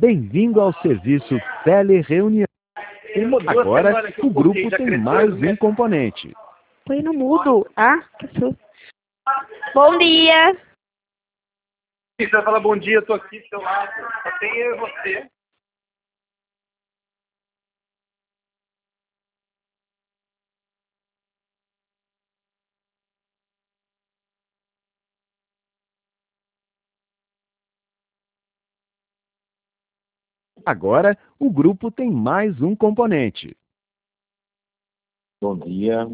Bem-vindo ao serviço Telereunião. Agora, o grupo tem mais um componente. Põe no mudo. Ah, que susto. Bom dia. Você vai falar bom dia, eu tô aqui do seu lado. Só tem eu e você. Agora, o grupo tem mais um componente. Bom dia.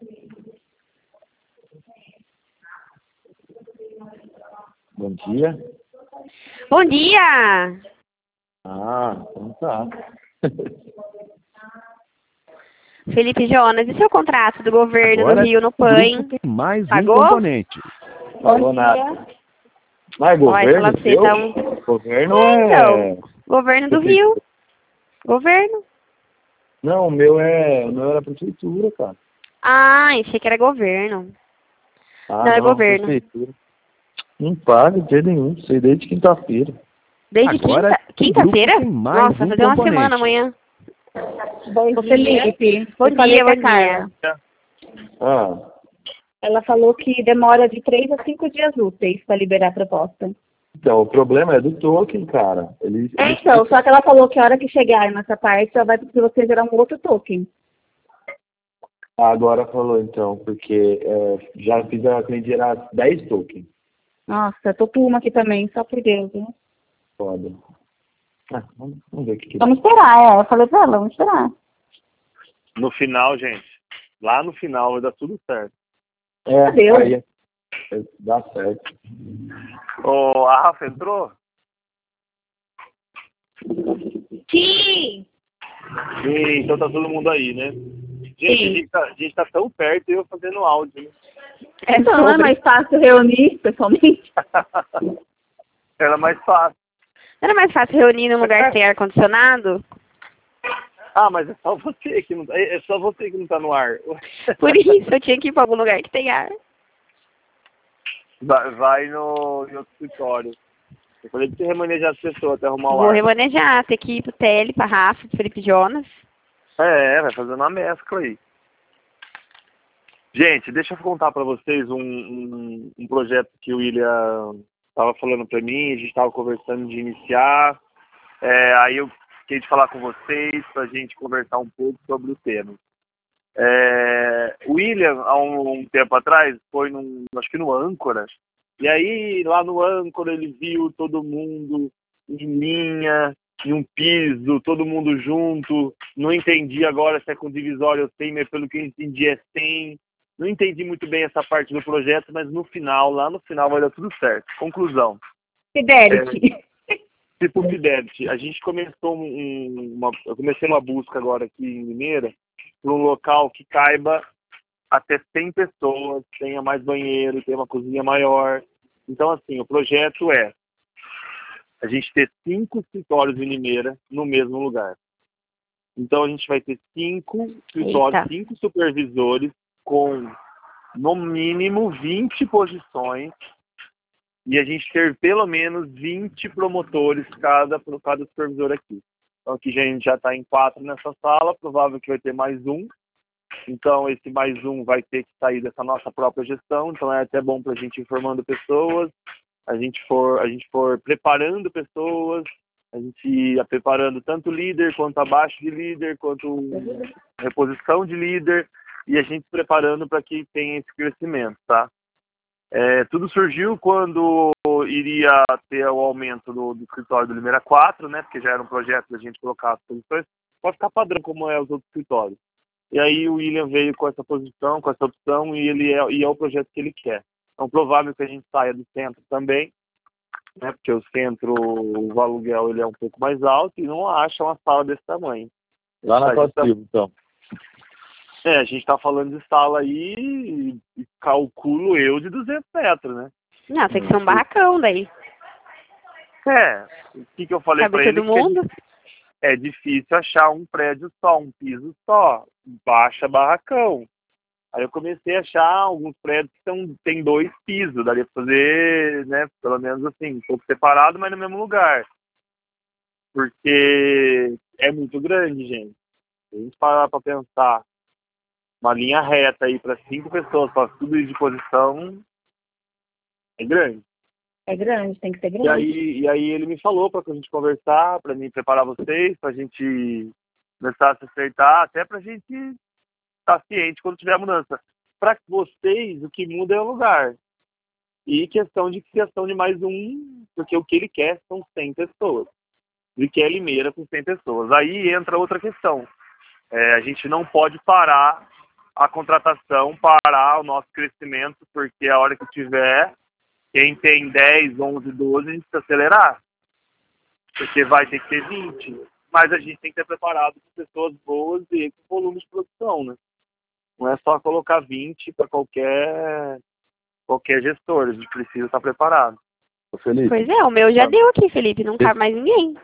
Bom dia. Bom dia. Ah, então tá. Felipe Jonas, e seu contrato do governo Agora, do Rio no o PAN? grupo tem mais Pagou? um componente. Falou nada. Mas Olha, governo você seu? tá Governo é... Então, governo do Rio. Governo. Não, o meu era prefeitura, cara. Ah, achei que era governo. Ah, Não, é governo. prefeitura. Não paga de jeito nenhum, sei desde quinta-feira. Desde Agora, quinta-feira? o grupo tem mais Nossa, vai um fazer uma componente. semana amanhã. Ô, Felipe, Bom eu falei dia, com a Vandinha. Carla. Ah, Ela falou que demora de 3 a 5 dias úteis para liberar a proposta. então, o problema é do token, cara. Então, só que ela falou que a hora que chegar nessa parte, ela vai pedir você gerar um outro token. Agora falou, então, porque já fiz a cliente gerar 10 tokens. Nossa, eu tô com uma aqui também, só por Deus, né? Foda. Ah, vamos ver o que Vamos esperar, eu falei pra ela, vamos esperar. No final, gente, lá no final vai dar tudo certo. Adeus. aí dá certo. Ô, a Rafa entrou? Sim! Sim, então tá todo mundo aí, né? Gente, a gente tá tão perto e eu fazendo áudio, né? Então, não é mais fácil reunir pessoalmente? Era mais fácil. Não era mais fácil reunir num lugar que tem ar-condicionado? Ah, mas é só você que não tá, é só você que não tá no ar. Por isso, eu tinha que ir pra algum lugar que tem ar. Vai em outro escritório. Eu falei pra você remanejar as pessoas até arrumar o Vou ar. remanejar, ter que ir pro Tele, pra Rafa, pro Felipe Jonas. Vai fazendo uma mescla aí. Gente, deixa eu contar pra vocês um projeto que o William tava falando pra mim, a gente tava conversando de iniciar. Aí eu fiquei de falar com vocês pra gente conversar um pouco sobre o tema. O William, há um tempo atrás, foi acho que no Âncora, e aí lá no Âncora ele viu todo mundo em linha, em um piso, todo mundo junto, não entendi agora se é com divisório ou sem, mas pelo que eu entendi é sem. Não entendi muito bem essa parte do projeto, mas lá no final vai dar tudo certo. Conclusão. Fidelity. Tipo Fidelity. A gente começou eu comecei uma busca agora aqui em Limeira, para um local que caiba até 100 pessoas, tenha mais banheiro, tenha uma cozinha maior. Então, assim, o projeto é a gente ter 5 escritórios em Limeira no mesmo lugar. Então, a gente vai ter 5 escritórios, 5 supervisores com, no mínimo, 20 posições e a gente ter pelo menos 20 promotores cada supervisor aqui. Então, aqui a gente já está em 4 nessa sala, provável que vai ter mais um. Então, esse mais um vai ter que sair dessa nossa própria gestão. Então, é até bom para a gente ir informando pessoas, a gente for preparando pessoas, a gente ir preparando tanto líder, quanto abaixo de líder, quanto reposição de líder, e a gente se preparando para que tenha esse crescimento, tá? Tudo surgiu quando iria ter o aumento do escritório do Limeira 4, né? Porque já era um projeto da gente colocar as posições para ficar padrão como é os outros escritórios. E aí o William veio com essa posição, com essa opção, e é o projeto que ele quer. Então, provável que a gente saia do centro também, né? Porque o centro, o aluguel, ele é um pouco mais alto e não acha uma sala desse tamanho. Lá na Costa Silva, então. A gente está falando de sala aí, e calculo eu, de 200 metros, né? Não, tem que ser um barracão daí. O que eu falei para ele? Todo mundo? É difícil achar um prédio só, um piso só, baixa barracão. Aí eu comecei a achar alguns prédios que tem 2 pisos, daria para fazer, né, pelo menos assim, um pouco separado, mas no mesmo lugar. Porque é muito grande, gente. Se a gente parar para pensar uma linha reta aí para 5 pessoas, para subir de posição, é grande. É grande, tem que ser grande. E aí ele me falou para a gente conversar, para mim preparar vocês, para a gente começar a se acertar, até para a gente estar ciente quando tiver a mudança. Para vocês, o que muda é o lugar. E questão de criação de mais um, porque o que ele quer são 100 pessoas. Ele quer Limeira com 100 pessoas. Aí entra outra questão. A gente não pode parar a contratação, parar o nosso crescimento, porque a hora que tiver, quem tem 10, 11, 12, a gente precisa acelerar. Porque vai ter que ter 20. Mas a gente tem que estar preparado com pessoas boas e com volume de produção, né? Não é só colocar 20 para qualquer gestor. A gente precisa estar preparado. Ô, Felipe, Pois é, o meu já deu aqui, Felipe. Não cabe mais ninguém.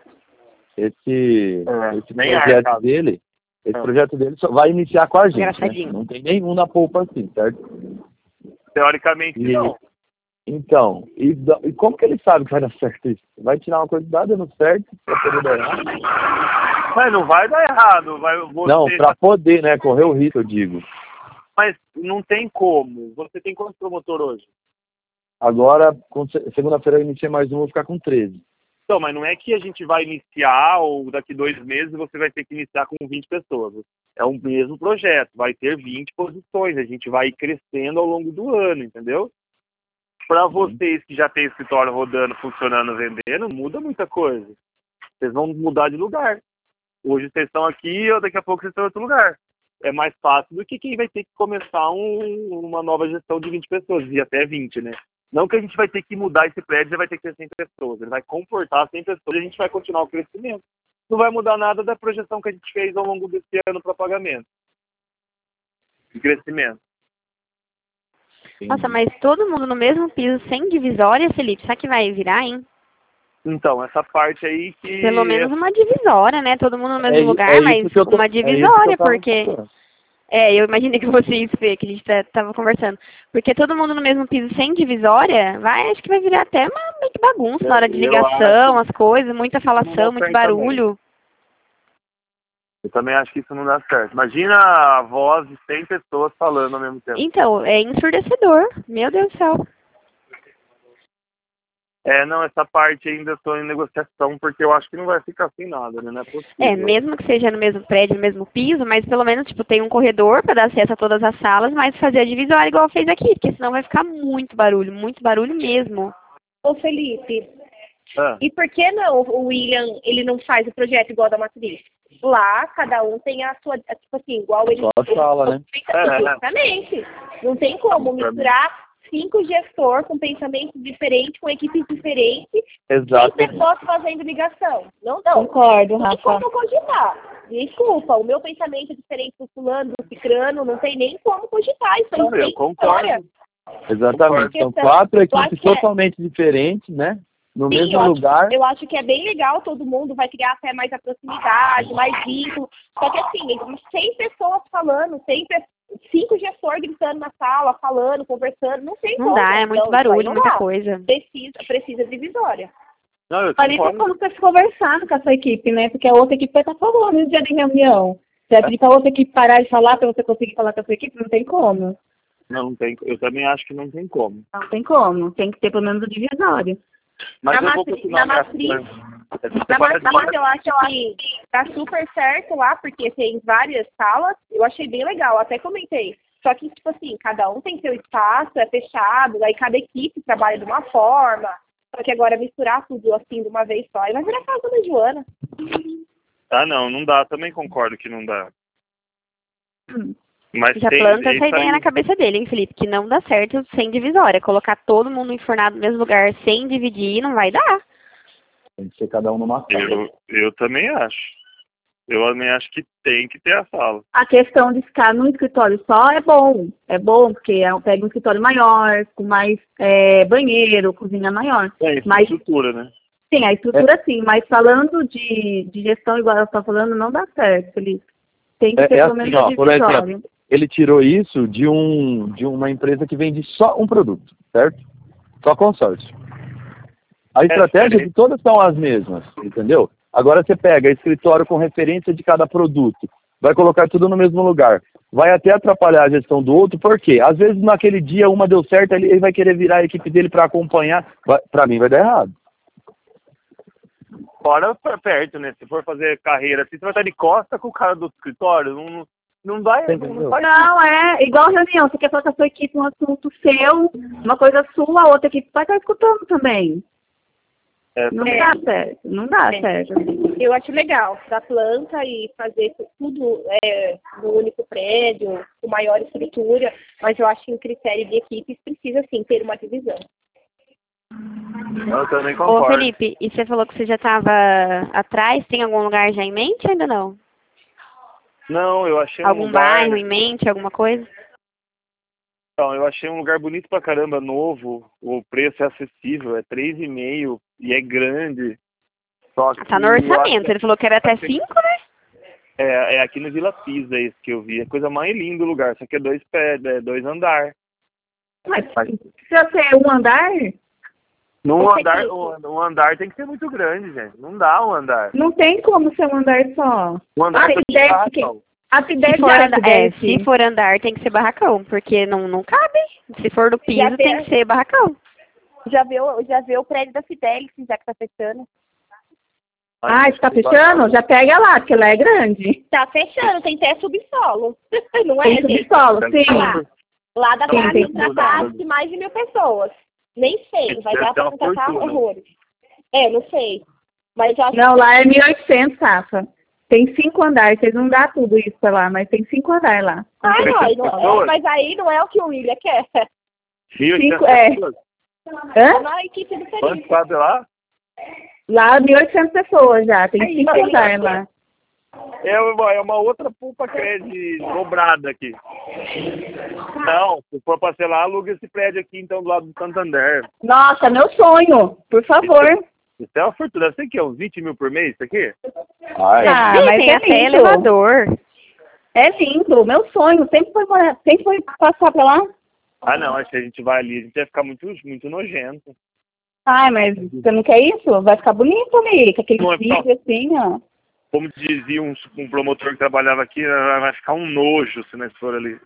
esse nem projeto dele, projeto dele só vai iniciar com a gente, né? Engraçadinho. Não tem nenhum na polpa assim, certo? Teoricamente, não. Então, e como que ele sabe que vai dar certo isso? Vai tirar uma coisa dando certo pra poder dar errado? Mas não vai dar errado. Não, pra poder, né? Correr o risco, eu digo. Mas não tem como. Você tem quantos promotor hoje? Agora, segunda-feira eu iniciei mais um, vou ficar com 13. Então, mas não é que a gente vai iniciar ou daqui 2 meses você vai ter que iniciar com 20 pessoas. É o mesmo projeto, vai ter 20 posições. A gente vai crescendo ao longo do ano, entendeu? Para vocês que já tem escritório rodando, funcionando, vendendo, muda muita coisa. Vocês vão mudar de lugar. Hoje vocês estão aqui, ou daqui a pouco vocês estão em outro lugar. É mais fácil do que quem vai ter que começar uma nova gestão de 20 pessoas, e até 20, né? Não que a gente vai ter que mudar esse prédio, ele vai ter que ter 100 pessoas. Ele vai comportar 100 pessoas e a gente vai continuar o crescimento. Não vai mudar nada da projeção que a gente fez ao longo desse ano para pagamento. De crescimento. Nossa, mas todo mundo no mesmo piso, sem divisória, Felipe, sabe que vai virar, hein? Então, essa parte aí que... Pelo menos uma divisória, né? Todo mundo no mesmo lugar, isso mas que eu tô- uma é isso que eu divisória, tava porque... pensando. Eu imaginei que fosse isso, Fê, que a gente tava conversando. Porque todo mundo no mesmo piso sem divisória, acho que vai virar até uma meio que bagunça na hora de Eu ligação, acho as coisas, muita falação, muito certo barulho. Eu também acho que isso não dá certo. Imagina a voz de 100 pessoas falando ao mesmo tempo. Então, é ensurdecedor. Meu Deus do céu. Não, essa parte ainda estou em negociação, porque eu acho que não vai ficar sem nada, né? Não é possível. Mesmo que seja no mesmo prédio, no mesmo piso, mas pelo menos, tipo, tem um corredor para dar acesso a todas as salas, mas fazer a divisória igual fez aqui, porque senão vai ficar muito barulho mesmo. Ô, Felipe, Ah, e por que não o William, ele não faz o projeto igual da matriz? Lá, cada um tem a sua, tipo assim, igual ele... Só a sala, né? Exatamente. Não tem como misturar 5 gestores com pensamentos diferentes, com equipes diferentes, Exato. 100 pessoas fazendo ligação. Não. Concordo, Não tem como cogitar. Desculpa, o meu pensamento é diferente do fulano, do cicrano, não tem nem como cogitar. Isso aí eu tem concordo. história. Exatamente. São Porque 4 eu equipes acho que totalmente diferentes, né? No Sim, mesmo lugar. eu acho que é bem legal, todo mundo vai criar até mais a proximidade, mais vínculo. Só que assim, 100 pessoas falando, 5 gestores gritando na sala, falando, conversando, não tem como. Não dá, é muito Então, barulho, não muita dá. coisa. Precisa divisória. Não, eu Ali tem concordo. como você conversando com a sua equipe, né? Porque a outra equipe vai estar falando no dia de reunião. Você vai pedir para a outra equipe parar de falar para você conseguir falar com a sua equipe? Não tem como. Não tem, eu também acho que não tem como. Não tem como. Tem que ter pelo menos o divisório. Mas Na eu vou matriz- continuar na minha- matriz- Essa Na matriz, eu acho que tá super certo lá, porque tem várias salas. Eu achei bem legal, até comentei. Só que, tipo assim, cada um tem seu espaço, é fechado, aí cada equipe trabalha de uma forma. Só que agora misturar tudo assim de uma vez só, aí vai virar casa da Joana. não dá, também concordo que não dá. Mas Já tem, planta isso essa ideia aí- na cabeça dele, hein, Felipe? Que não dá certo sem divisória. Colocar todo mundo enfornado no mesmo lugar sem dividir não vai dar. Tem que ser cada um numa sala. Eu também acho. Eu também acho que tem que ter a sala. A questão de ficar no escritório só é bom. É bom, porque pega um escritório maior, com mais banheiro, cozinha maior. Mas Estrutura, né? sim, a estrutura sim, mas falando de gestão, igual ela está falando, não dá certo, Felipe. Tem que ter pelo menos assim, o ó, por divisório. exemplo, ele tirou isso de uma empresa que vende só um produto, certo? Só consórcio. A estratégia de todas são as mesmas, entendeu? Agora você pega escritório com referência de cada produto, vai colocar tudo no mesmo lugar. Vai até atrapalhar a gestão do outro, por quê? Às vezes naquele dia uma deu certo, ele vai querer virar a equipe dele para acompanhar. Para mim vai dar errado. Fora perto, né? Se for fazer carreira, assim, você vai estar de costa com o cara do escritório, não vai... Não, é igual reunião, você quer falar com a sua equipe um assunto seu, uma coisa sua, a outra equipe vai estar escutando também. Não dá certo, não dá certo. Eu acho legal, da planta e fazer tudo no único prédio, com maior estrutura, mas eu acho que em critério de equipes precisa, sim, ter uma divisão. Eu também concordo. Ô, Felipe, e você falou que você já estava atrás, tem algum lugar já em mente ou ainda não? Não, eu achei Algum um lugar... bairro em mente, alguma coisa? Então, eu achei um lugar bonito pra caramba, novo, o preço é acessível, é 3,5 e é grande. Só que Tá no orçamento, ele falou que era até 5, né? É aqui no Vila Pisa esse que eu vi, é a coisa mais linda do lugar, só que é 2 andar. Mas precisa ser um andar? Um andar tem que ser muito grande, gente, não dá um andar. Não tem como ser um andar só. Um andar Se for andar, tem que ser barracão, porque não cabe. Se for no piso, tem que ser barracão. Já viu o prédio da Fidelis, já que tá fechando. Está fechando? Já pega lá, porque lá é grande. Tá fechando, tem até subsolo. Não é, tem subsolo, sim. Lá dá pra contratar mais de 1.000 pessoas. Nem sei, vai dar pra contratar horrores. Não sei. Mas eu acho não, lá é 1.800, Safa. Tem 5 andares, vocês não dão tudo isso pra lá, mas tem 5 andares lá. Mas aí não é o que o William quer. 1.800 pessoas? Na equipe do Felipe. Quantos cabe lá? Lá 1.800 pessoas já, tem 5 andares lá. É uma outra pulpa crédito dobrada aqui. Não, se for pra lá, aluga esse prédio aqui, então, do lado do Santander. Nossa, meu sonho, por favor. Isso é uma fortuna. Deve ser que é uns 20 mil por mês, isso aqui? Mas tem até elevador. É lindo, meu sonho. Sempre foi passar pra lá. Não, acho que a gente vai ali, a gente vai ficar muito nojento. Mas você não quer isso? Vai ficar bonito ali, com aquele vídeo assim, ó. Como dizia um promotor que trabalhava aqui, vai ficar um nojo se nós for ali.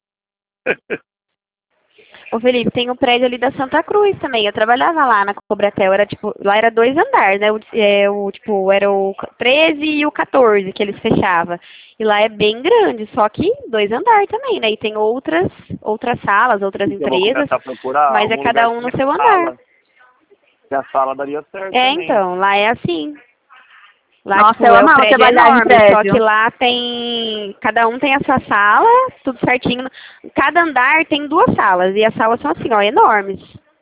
Ô, Felipe, tem um prédio ali da Santa Cruz também. Eu trabalhava lá na Cobratel, lá era 2 andares, né? Era o 13 e o 14 que eles fechavam. E lá é bem grande, só que 2 andares também, né? E tem outras salas, outras empresas, mas é cada um no seu andar. E a sala daria certo também. Então, lá é assim. Lá, nossa, eu amava trabalhar em prédio. Só que lá tem... Cada um tem a sua sala, tudo certinho. Cada andar tem 2 salas. E as salas são assim, ó, enormes.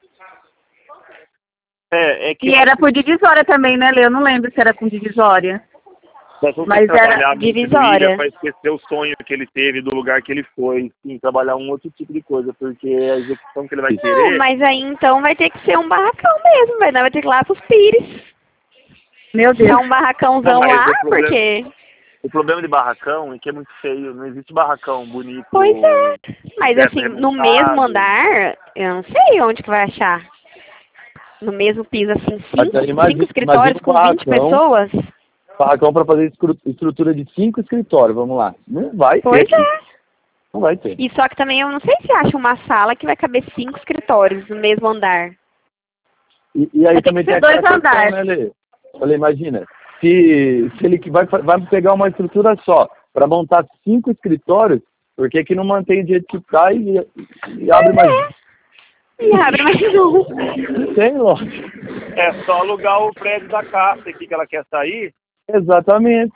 E era por divisória também, né, Lê? Eu não lembro se era com divisória. Mas era divisória. Para esquecer o sonho que ele teve do lugar que ele foi. Sim, trabalhar um outro tipo de coisa. Porque a execução que ele vai querer... Mas aí, então, vai ter que ser um barracão mesmo. Vai ter que ir lá pros Pires. Meu Deus. É um barracãozão lá, porque... O problema de barracão é que é muito feio, não existe barracão bonito. Pois é, mas assim, no mesmo andar, eu não sei onde que vai achar. No mesmo piso, assim, 5 escritórios com 20 pessoas. Barracão para fazer estrutura de 5 escritórios, vamos lá. Não vai ter. Pois é. Não vai ter. E só que também eu não sei se acha uma sala que vai caber 5 escritórios no mesmo andar. E aí também tem 2 andares. Né, Lê? Olha, imagina, se ele vai pegar uma estrutura só para montar 5 escritórios, por que não mantém do jeito que está e abre mais? E abre mais um. Tem, lógico. É só alugar o prédio da Cássia aqui que ela quer sair. Exatamente.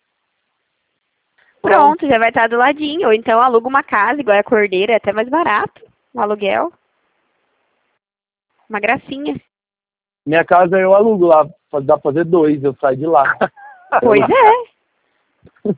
Pronto, já vai estar do ladinho. Ou então aluga uma casa, igual a Cordeira, é até mais barato, o aluguel. Uma gracinha. Minha casa eu alugo lá, dá pra fazer 2, eu saio de lá. Pois é.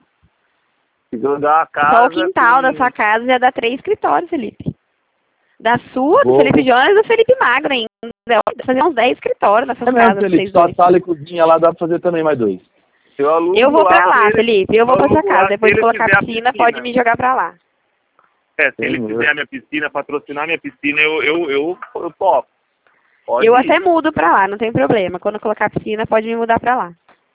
Só o quintal da sua casa já dá 3 escritórios, Felipe. Da sua, do Felipe Jonas e do Felipe Magro ainda. Dá pra fazer uns 10 escritórios nessa casa. Felipe, só a sala e cozinha lá dá pra fazer também mais 2. Eu vou pra lá, Felipe. Eu vou pra sua casa. Depois de colocar a piscina, pode me jogar pra lá. Se ele fizer a minha piscina, patrocinar a minha piscina, eu topo. Eu até mudo pra lá, não tem problema. Quando colocar a piscina, pode me mudar pra lá.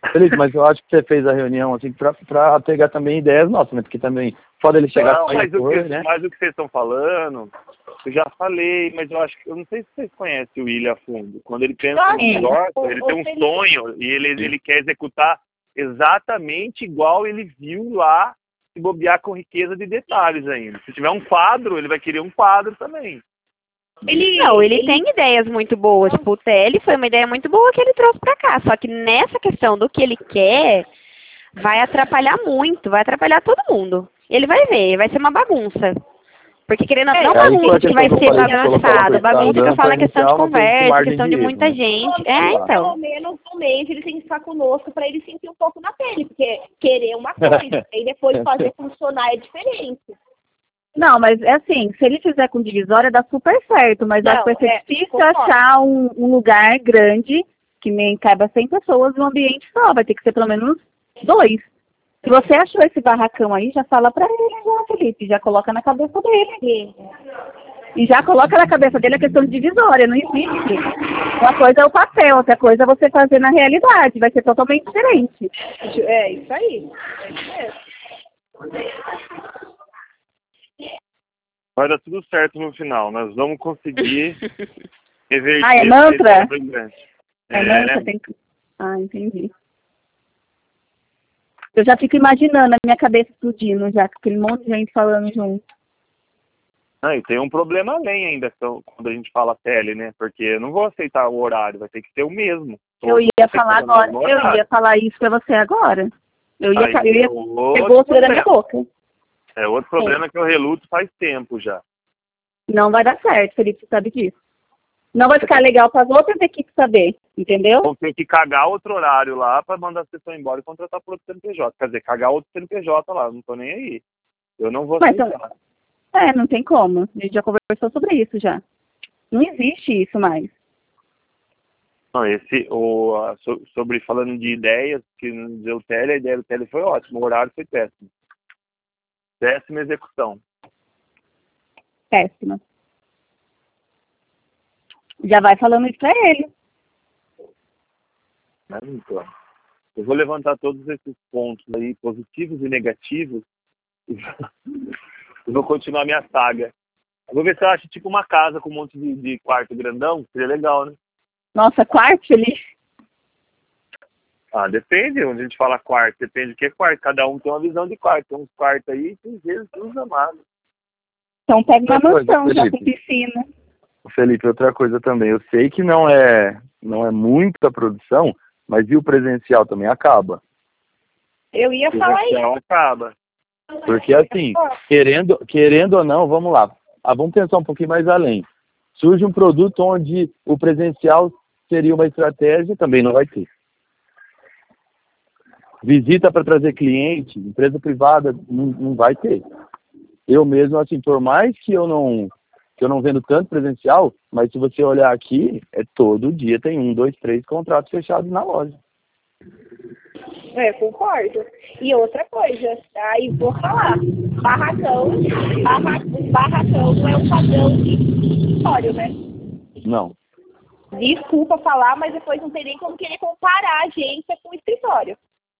Felipe, mas eu acho que você fez a reunião assim para pegar também ideias nossas, né? Porque também pode ele chegar não, mas né? Mas o que vocês estão falando, eu já falei, mas eu não sei se vocês conhecem o William a fundo. Quando ele pensa em negócio, ele tem um sonho e ele quer executar exatamente igual ele viu lá, se bobear com riqueza de detalhes ainda. Se tiver um quadro, ele vai querer um quadro também. Ele tem ideias muito boas. Tipo, o TL foi uma ideia muito boa que ele trouxe pra cá. Só que nessa questão do que ele quer, vai atrapalhar muito, vai atrapalhar todo mundo. Ele vai ver, vai ser uma bagunça. Porque querendo não bagunça que vai ser bagunçado, bagunça que eu falo é questão de conversa, questão de muita gente. Então. Pelo menos um mês ele tem que estar conosco para ele sentir um pouco na pele, porque querer uma coisa e depois fazer funcionar é diferente. Não, mas é assim, se ele fizer com divisória dá super certo, mas acho que vai ser difícil achar um lugar grande que nem caiba 100 pessoas num ambiente só, vai ter que ser pelo menos 2. Se você achou esse barracão aí, já fala pra ele, já, Felipe, já coloca na cabeça dele. E já coloca na cabeça dele a questão de divisória, não existe. Uma coisa é o papel, outra coisa é você fazer na realidade, vai ser totalmente diferente. É isso aí. Vai dar tudo certo no final, nós vamos conseguir reverter. Ah, é mantra? É mantra, tem que... Ah, entendi. Eu já fico imaginando a minha cabeça explodindo já, com aquele monte de gente falando junto. E tem um problema além ainda, quando a gente fala tele, né? Porque eu não vou aceitar o horário, vai ter que ser o mesmo. Eu ia falar agora, eu ia falar isso pra você agora. Eu ia pegou o da minha boca. É outro problema que eu reluto faz tempo já. Não vai dar certo, Felipe, você sabe disso. Não vai ficar legal para as outras equipes saber, entendeu? Vão ter que cagar outro horário lá para mandar a pessoa embora e contratar por outro CNPJ. Quer dizer, cagar outro CNPJ lá, não tô nem aí. Eu não vou aceitar. Não tem como. A gente já conversou sobre isso já. Não existe isso mais. Não, sobre falando de ideias, que não deu tele, a ideia do tele foi ótima, o horário foi péssimo. Péssima execução. Péssima. Já vai falando isso pra ele. Então, eu vou levantar todos esses pontos aí, positivos e negativos, e vou continuar minha saga. Eu vou ver se eu acho tipo uma casa com um monte de quarto grandão, seria legal, né? Nossa, quarto ali? Depende, onde a gente fala quarto, depende do que é quarto. Cada um tem uma visão de quarto. Tem uns quartos aí que Jesus amado. Então pega uma mansão já com piscina. Felipe, outra coisa também. Eu sei que não é muita produção, mas e o presencial também acaba. Eu ia falar isso. O presencial acaba. Porque assim, querendo ou não, vamos lá. Vamos pensar um pouquinho mais além. Surge um produto onde o presencial seria uma estratégia, também não vai ter. Visita para trazer cliente, empresa privada, não vai ter. Eu mesmo, assim, por mais que eu não vendo tanto presencial, mas se você olhar aqui, todo dia tem 1, 2, 3 contratos fechados na loja. Concordo. E outra coisa, aí vou falar, barracão não é um padrão de escritório, né? Não. Desculpa falar, mas depois não tem nem como querer comparar a agência com o escritório.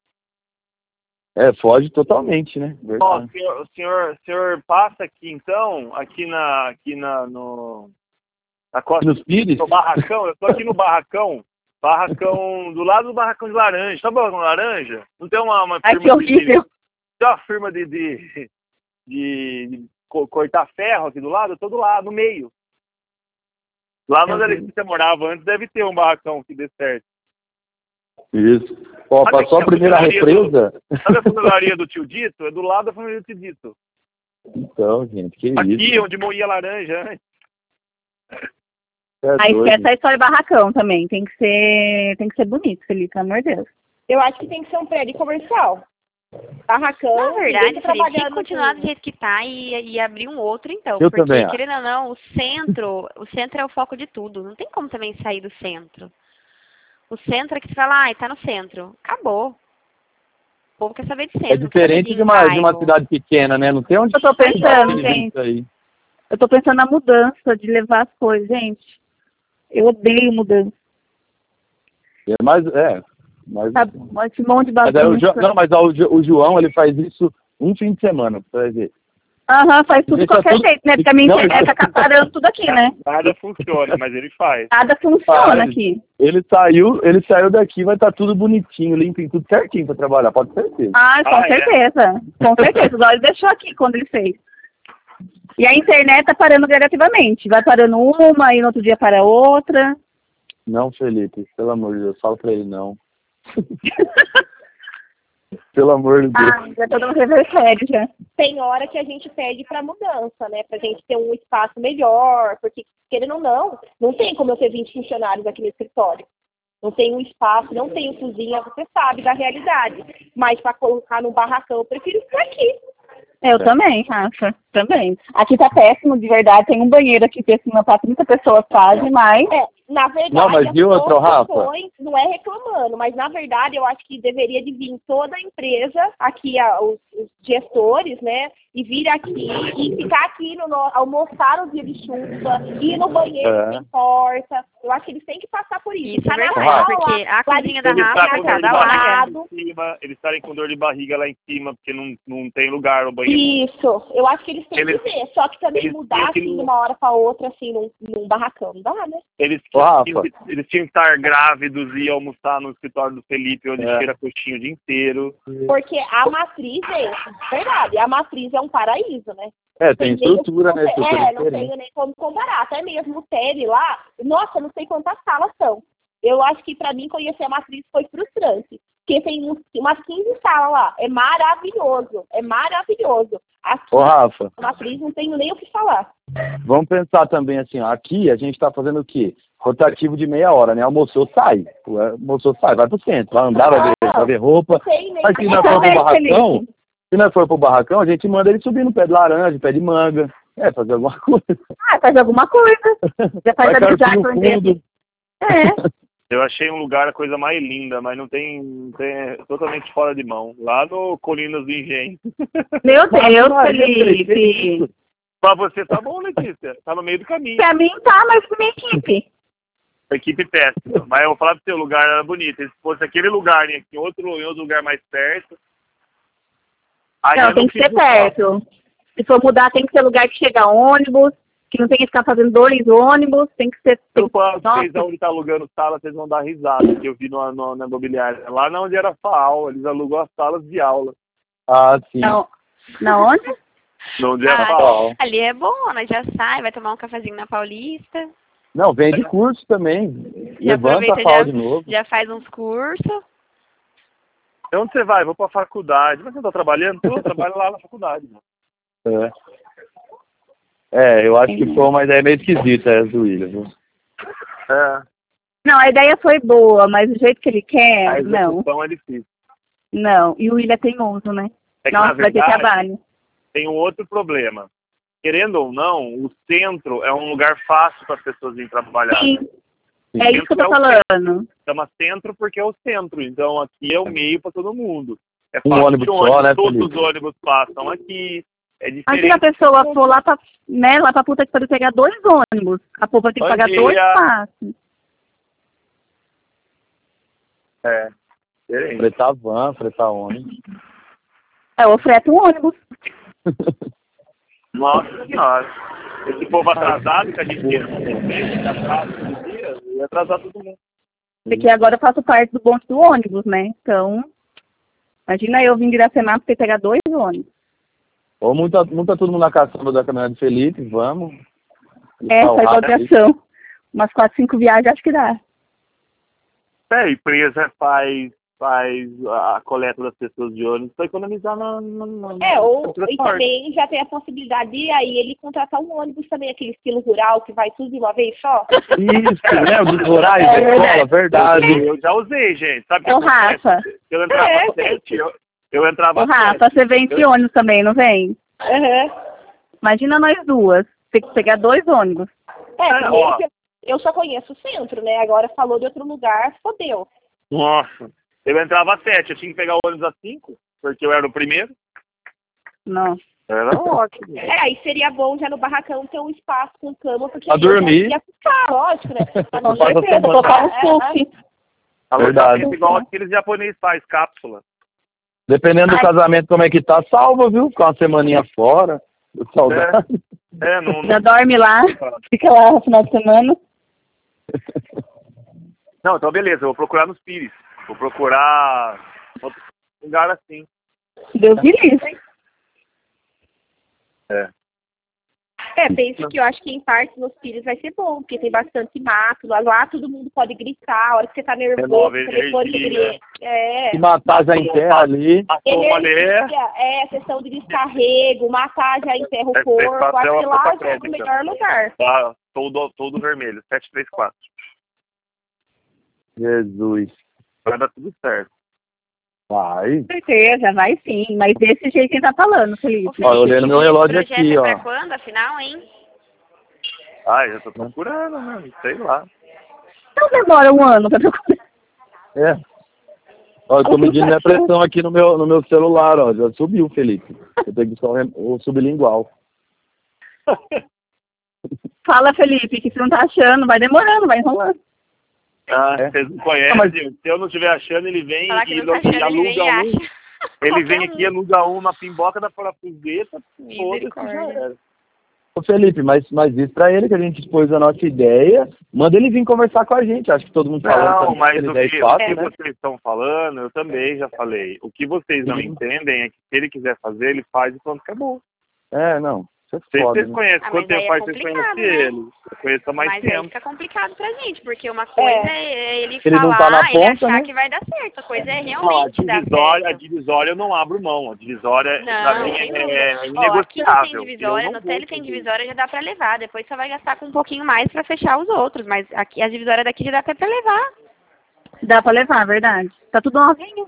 Foge totalmente, né? O senhor passa aqui então, na costa nos Pires? No barracão, eu tô aqui no barracão do lado do barracão de laranja. Sabe o barracão de laranja? Não tem uma firma que horrível. Tem uma firma de cortar ferro aqui do lado? Eu tô do lado, no meio. Lá onde você morava antes deve ter um barracão que dê certo. Isso. Passou a primeira represa. Sabe a funelaria do tio Dito? É do lado da família do tio Dito. Então, gente, que aqui, isso? Aqui, onde moía laranja antes. Aí esquece a história barracão também. Tem que ser bonito, Felipe, pelo amor de Deus. Eu acho que tem que ser um prédio comercial. Barracão. Na verdade, Felipe, tem que continuar do jeito que tá e abrir um outro, então. Eu porque, também querendo ou não, o centro é o foco de tudo. Não tem como também sair do centro. O centro é que você fala, tá no centro. Acabou. O povo quer saber de centro. É diferente de uma cidade pequena, né? Não tem onde... Eu tô pensando, gente. Eu tô pensando na mudança, de levar as coisas, gente. Eu odeio mudança. Mas, Esse monte de mas aí bagunça. não, mas o João, ele faz isso um fim de semana, pra você ver. Aham, faz tudo de Deixa qualquer tudo- jeito, né? Porque a minha Não, internet tá parando tudo aqui, né? Nada funciona, mas ele faz. Nada funciona Faz. aqui. Ele saiu daqui, vai estar tudo bonitinho, limpinho, tudo certinho pra trabalhar, pode ter certeza. Ah, com Ah, é? certeza. Com certeza. Igual ele deixou aqui quando ele fez. E a internet tá parando gradativamente. Vai parando uma e no outro dia para outra. Não, Felipe, pelo amor de Deus, fala pra ele não. Pelo amor de Deus. Ah, já tô dando revertério já. Tem hora que a gente pede para mudança, né? Pra gente ter um espaço melhor, porque, querendo ou não tem como eu ter 20 funcionários aqui no escritório. Não tem um espaço, não tem cozinha, você sabe da realidade. Mas para colocar no barracão, eu prefiro ficar aqui. Eu também, Rafa. Também. Aqui tá péssimo, de verdade. Tem um banheiro aqui que para 30 pessoas quase, mas... Na verdade, Não, mas viu, as outro, Rafa? pessoas não é reclamando, mas na verdade eu acho que deveria de vir toda a empresa, aqui os gestores, né, e vir aqui e ficar aqui, almoçar no dia de chuva, ir no banheiro sem porta. Eu acho que eles têm que passar por isso. Isso é Tá na verdade, sala, porque a cozinha da Eles Rafa estarem é com a dor de da barriga Laga. lado. lá em cima, eles estarem com dor de barriga lá em cima, porque não tem lugar no banheiro. Isso, eu acho que eles têm Eles- que ver, só que também eles mudar têm que- assim de uma hora para outra, assim, num barracão, não dá, né? Eles Ô, Rafa. tinham que estar grávidos e almoçar no escritório do Felipe, onde É. cheira coxinha o dia inteiro. Porque a matriz, gente, verdade, a matriz é um paraíso, né? Tem estrutura, né? Estrutura não diferente. tenho nem como comparar. Até mesmo o Tele lá, nossa, não sei quantas salas são. Eu acho que para mim conhecer a matriz foi frustrante. Porque tem umas 15 salas lá. É maravilhoso. É maravilhoso. Aqui, Ô, Rafa, a matriz não tenho nem o que falar. vamos pensar também assim, ó, aqui a gente tá fazendo o quê? Rotativo de meia hora, né? Almoçou, sai. Almoçou, sai, vai pro centro, vai andar, vai ver roupa. Não sei nem Mas se como nós for pro também, barracão, Felipe. se nós for pro barracão, a gente manda ele subir no pé de laranja, pé de manga. Fazer alguma coisa. Faz alguma coisa. Já faz Vai amizade carpir com o ele. fundo. Eu achei um lugar a coisa mais linda, mas não tem é totalmente fora de mão. Lá no Colinas do Engenho. Meu Deus, Maria, Felipe. Pra você tá bom, Letícia. Tá no meio do caminho. Pra mim tá, mas pra minha equipe. A equipe péssima. Mas eu vou falar pro seu lugar era bonito. Se fosse aquele lugar em outro lugar mais perto. Aí Não, eu tem que ser fiz o salto. perto. Se for mudar, tem que ser lugar que chega ônibus, que não tem que ficar fazendo 2 ônibus, tem que ser... Eu falo pra vocês Nossa. onde tá alugando sala, vocês vão dar risada, que eu vi na imobiliária. Lá não onde era a FAAL, eles alugam as salas de aula. Ah, sim. Não. Na onde? Não onde era a Ah, FAAL. ali é bom, né? Já sai, vai tomar um cafezinho na Paulista. Não, vende curso também. Já Levanta aproveita, a pau já- de novo. Já faz uns cursos. Onde você vai? Vou pra faculdade. Mas você tá trabalhando? Eu trabalho lá na faculdade. Né? Eu acho que foi uma ideia meio esquisita essa do William, viu? É. Não, a ideia foi boa, mas do jeito que ele A quer, não. execução é difícil. Não. E o William é teimoso, né? É que, Nossa, na vai ter verdade, trabalho. tem um outro problema. Querendo ou não, o centro é um lugar fácil para as pessoas irem trabalhar. Sim. É isso que eu tô falando. Chama centro porque é o centro. Então aqui é o meio para todo mundo. É Um fácil ônibus de só, né, todos Felipe? os ônibus passam aqui. É Mas se diferente. a pessoa for lá pra, né, lá pra puta que pariu pegar 2 ônibus, a povo vai ter que pagar Bom 2 dia. passes. É. Diferente. Fretar van, fretar ônibus. Eu freto um ônibus. Nossa senhora. Esse povo atrasado que a gente tira que atrasa todo dia, ia atrasar todo mundo. Porque agora eu faço parte do bonde do ônibus, né? Então, imagina eu vir de Iracema pra ter que pegar 2 ônibus. Ou monta todo mundo na caçamba da caminhonete do Felipe, vamos. Faz baldeação. Umas 4, 5 viagens, acho que dá. A empresa faz a coleta das pessoas de ônibus para economizar no E transporte. também já tem a possibilidade de aí ele contratar um ônibus também, aquele estilo rural que vai tudo de uma vez só. Isso, né? O dos horários da escola, verdade. Eu já usei, gente. Sabe o que Ô, acontece? Rafa. Eu entrava às 7, eu entrava Ô, às Rafa, 7. você vem de ônibus também, não vem? Imagina nós duas. Tem que pegar 2 ônibus. ó. Eu só conheço o centro, né? Agora falou de outro lugar, fodeu. Nossa. Eu entrava às 7, eu tinha que pegar o ônibus às 5, porque eu era o primeiro. Não. Era ótimo. Aí seria bom já no barracão ter um espaço com cama, porque Pra aí eu já dormir. ia ficar, lógico, né? Com certeza, colocar um puff. Alojamento igual aqueles japoneses faz, cápsula. Dependendo do casamento como é que tá, salva, viu? Ficar uma semaninha fora. Saudade. Não... Já dorme lá, fica lá no final de semana. Não, então beleza, eu vou procurar nos Pires. Vou procurar outro lugar assim. Deus me livre. Penso que eu acho que em parte nos Pires vai ser bom, porque tem bastante mato. Lá todo mundo pode gritar, a hora que você tá nervoso, o telefone grita. Se matar já enterra ali. Questão de descarrego, matar já enterra o corpo. Acho que lá já é o melhor lugar. Tá, todo vermelho, 734. Jesus. Vai dar tudo certo. Vai. Com certeza, vai sim. Mas desse jeito que tá falando, Felipe. Olha, olhando meu relógio aqui, ó. Pra quando, afinal, hein? Já tô procurando, né? Sei lá. Não demora um ano pra procurar. Ó, eu tô medindo minha pressão aqui no meu celular, ó. Já subiu, Felipe. Eu tenho que só o sublingual. Fala, Felipe, que você não tá achando. Vai demorando, vai enrolando. Vocês não conhecem, mas se eu não estiver achando, ele vem e aluga um. Ele vem aqui e aluga um na pimboca da parafuseta, foda-se, já era. Ô Felipe, mas diz pra ele que a gente expôs a nossa ideia, manda ele vir conversar com a gente, acho que todo mundo falando. Não, mas o que vocês estão falando, eu também já falei. O que vocês não entendem é que se ele quiser fazer, ele faz e pronto, acabou. Não. Vocês conhecem, quanto tempo faz vocês conhecem ele? Eu conheço há mais tempo. Mas aí fica complicado pra gente, porque uma coisa é ele falar, não tá na ponta, ele achar né? que vai dar certo, a coisa é realmente dar certo. A divisória eu não abro mão, a divisória pra mim é inegociável. Aqui não tem divisória, no tele tem divisória, já dá pra levar, depois só vai gastar com um pouquinho mais pra fechar os outros, mas aqui, a divisória daqui já dá até pra levar. Dá pra levar, verdade. Tá tudo novinho.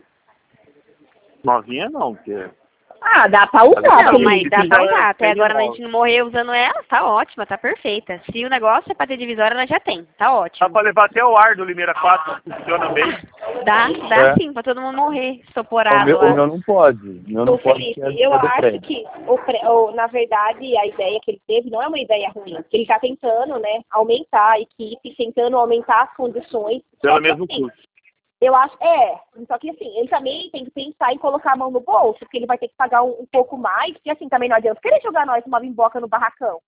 Novinha não, porque... dá pra usar. Não, mas dá pra usar. Até agora a gente não morreu usando ela, tá ótima, tá perfeita. Se o negócio é pra ter divisória, ela já tem, tá ótimo. Dá pra levar até o ar do Limeira 4, funciona bem. Dá sim, pra todo mundo morrer, estoporado lá. O meu não pode. O meu não pode. Felipe, eu acho que, na verdade, a ideia que ele teve não é uma ideia ruim. Ele tá tentando, né, aumentar a equipe, tentando aumentar as condições. Pelo mesmo custo. Eu acho, só que assim, ele também tem que pensar em colocar a mão no bolso, porque ele vai ter que pagar um pouco mais, porque assim, também não adianta querer jogar nós uma bimboca no barracão.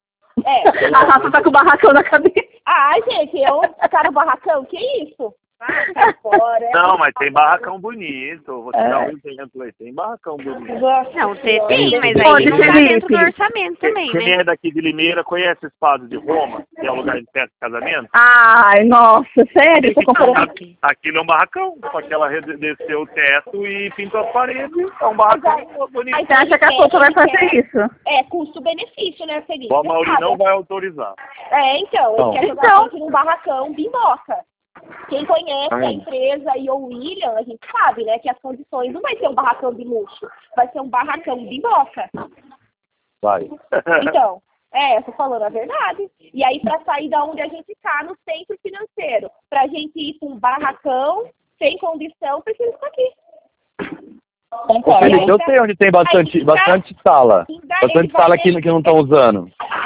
A Rafa tá com o barracão na cabeça. Gente, eu tá no barracão, que isso? Sai fora. Não, mas tem barracão bonito, vou te dar um exemplo aí, tem barracão bonito. Não, tem, mas aí não tá dentro do orçamento também, Quem é daqui de Limeira conhece o Espaço de Roma, que é um lugar de festa de casamento? Ai, nossa, sério? Tô comparando. Aquilo é um barracão, só que ela desceu o teto e pintou as paredes, é um barracão bonito. Você acha que a Copa vai fazer isso? Custo-benefício, né, Felipe? O Amaury não vai autorizar. Então, ele quer jogar aqui num barracão bimboca. Quem conhece a empresa e o William, a gente sabe, né, que as condições não vai ser um barracão de luxo, vai ser um barracão de bimboca. Vai. Então, eu tô falando a verdade. E aí, pra sair da onde a gente tá, no centro financeiro, pra gente ir pra um barracão, sem condição, precisa estar aqui. Felipe, eu sei onde tem bastante sala. Bastante sala aqui que não estão usando.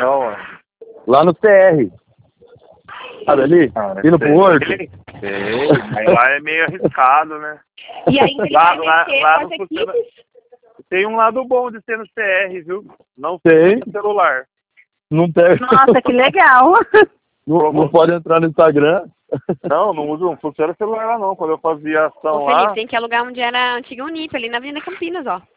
Lá no CR. Sabe ali? Indo pro Horto? Lá é meio arriscado, né? E aí, lá não funciona. Tem um lado bom de ser no CR, viu? Não tem no celular. Não tem. Nossa, que legal. Não pode entrar no Instagram. Não funciona celular lá não. Quando eu fazia ação Felipe, lá... tem que alugar onde era a antiga Unip, ali na Avenida Campinas, ó.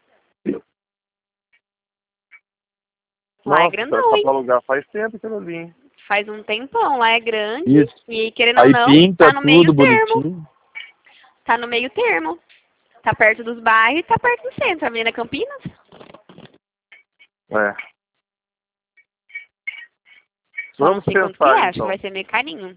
Lá é grandão, hein? Pra alugar faz tempo aquilo ali. Faz um tempão, lá é grande. Isso. E querendo Aí ou não, pinta, tá no meio termo. Bonitinho. Tá no meio termo. Tá perto dos bairros e tá perto do centro. Avenida Campinas. Vamos sei quanto que pensar, acho então. que vai ser meio carinho.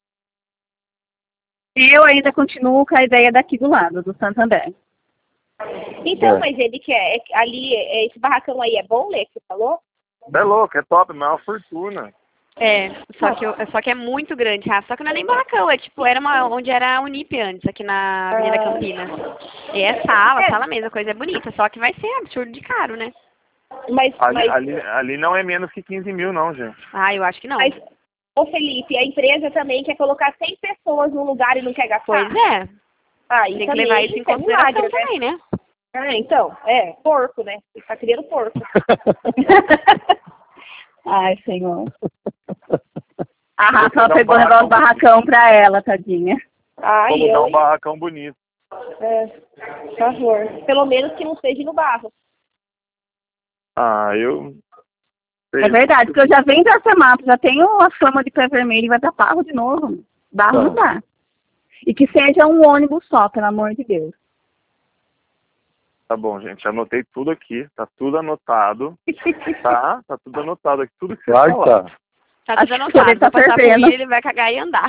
Eu ainda continuo com a ideia daqui do lado, do Santander. Então, mas ele quer, ali, esse barracão aí é bom, Lê, que você falou? É louco, é top, mas é uma fortuna. Só que é muito grande, Rafa. Só que não é nem barracão, é tipo, onde era a Unip antes, aqui na Avenida Campinas. E é sala mesmo, a coisa é bonita, só que vai ser absurdo de caro, né? Mas ali não é menos que 15 mil, não, gente. Eu acho que não. Ô, Felipe, a empresa também quer colocar 100 pessoas num lugar e não quer gastar? Pois é. Ah, Tem que levar isso em consideração também, né? Então, porco, né? Você tá criando porco. Ai, Senhor. A Rafa pegou o negócio do barracão pra ela, tadinha. Vamos dar um barracão bonito. Por favor. Pelo menos que não seja no barro. Eu... É verdade, porque eu já venho da Semap, já tenho a fama de pé vermelho e vai pra barro de novo. Barro não dá. E que seja um ônibus só, pelo amor de Deus. Tá bom, gente. Anotei tudo aqui. Tá tudo anotado. Tá tudo anotado aqui. Tudo que você falar. Tá tudo anotado. Tá fervendo. Ele vai cagar e andar.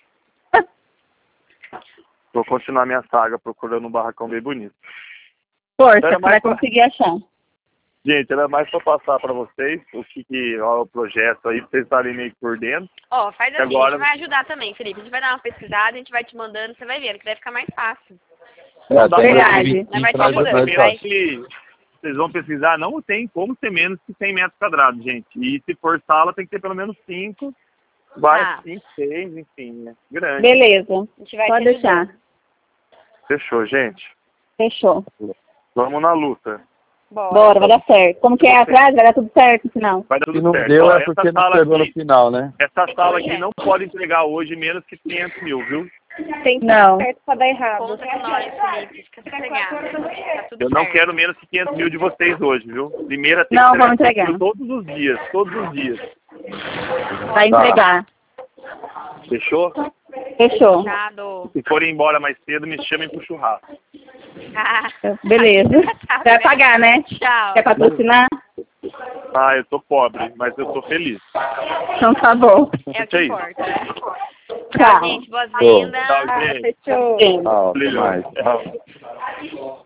Vou continuar minha saga procurando um barracão bem bonito. Força, você vai conseguir achar. Gente, era mais para passar para vocês o projeto aí, pra vocês estarem meio por dentro. Faz assim, agora... a gente vai ajudar também, Felipe. A gente vai dar uma pesquisada, a gente vai te mandando, você vai vendo, que vai ficar mais fácil. Verdade. Vai te ajudando, vocês vão pesquisar, não tem como ser menos que 100 metros quadrados, gente. E se for sala, tem que ter pelo menos 5, 5, 6, enfim, né? Grande. Beleza, a gente vai pode deixar. Fechou, gente. Fechou. Vamos na luta. Bora, vai dar certo. Como que é atrás, vai dar tudo certo no final. Vai dar tudo Se não certo. deu é porque não pegou no final, né? Essa sala aqui não pode entregar hoje menos que 500 mil, viu? Tem que dar certo pra dar errado. Conta com nós, Felipe. Fica sossegado. Tá tudo Eu não certo. quero menos que 500 mil de vocês hoje, viu? Primeira tem Não, que vamos entregar. todos os dias. Vai entregar. Fechou? Fechou. Fechado. Se forem embora mais cedo, me chamem pro churrasco. Beleza. Vai pagar, né? Tchau. Quer patrocinar? Eu tô pobre, mas eu tô feliz. Então tá bom. É o que importa. Tchau. Gente, boas-vindas. Tchau, gente. Fechou. Tchau, até mais. Tchau.